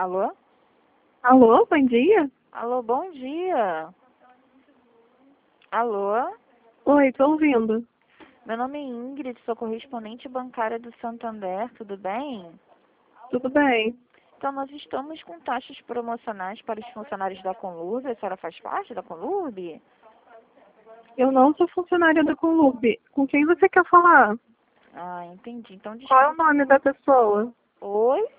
Alô? Alô, bom dia? Alô, bom dia. Alô? Oi, tô ouvindo. Meu nome é Ingrid, sou correspondente bancária do Santander, tudo bem? Tudo bem? Então, nós estamos com taxas promocionais para os funcionários da Conlurb. A senhora faz parte da Conlurb? Eu não sou funcionária da Conlurb. Com quem você quer falar? Ah, entendi. Então, Qual é o desculpa. nome da pessoa? Oi?